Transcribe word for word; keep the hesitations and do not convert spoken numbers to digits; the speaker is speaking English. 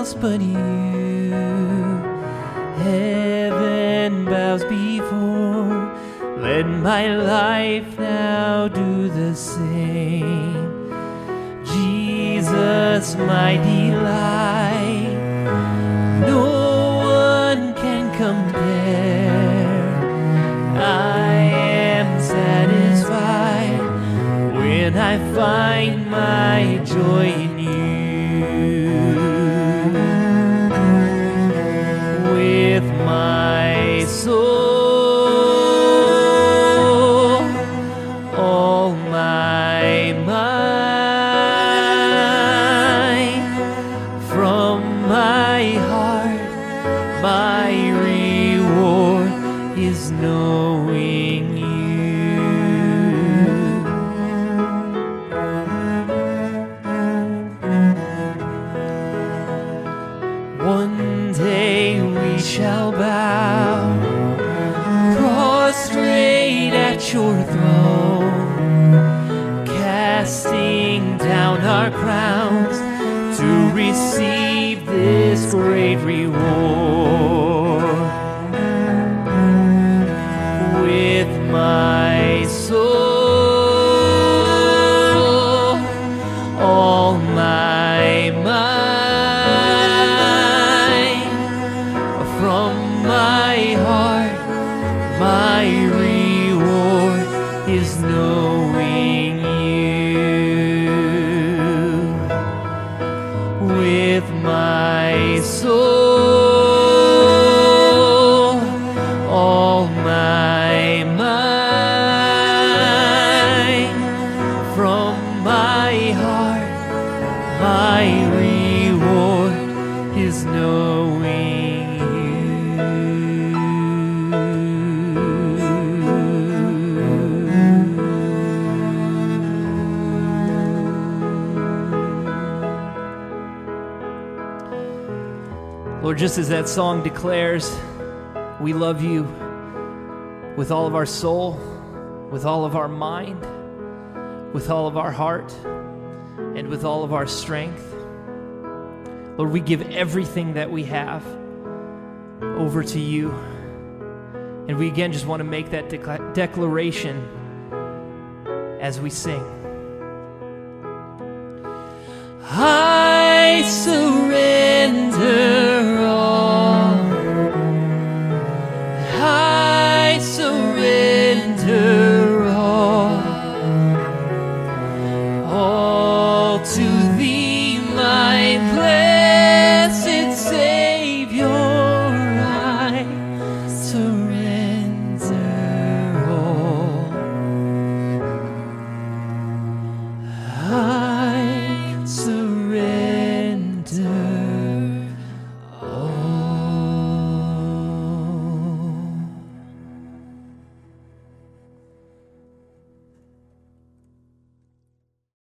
else but you. Heaven bows before. Let my life now do the same. Jesus, my delight, no one can compare. I am satisfied when I find my joy in you. With my soul, all my mind, from my heart, my reward is knowing you. One day we shall bow prostrate at your throne, casting down our crowns to receive this great reward. With my soul, all my mind, from my heart, my reward is knowing you. With my soul, all my mind, from my heart, my reward is knowing you. Lord, just as that song declares, we love you with all of our soul, with all of our mind, with all of our heart, and with all of our strength. Lord, we give everything that we have over to you. And we again just want to make that de- declaration as we sing. I surrender all. I surrender all. All to thee, my blessed Savior. I surrender all. I surrender all.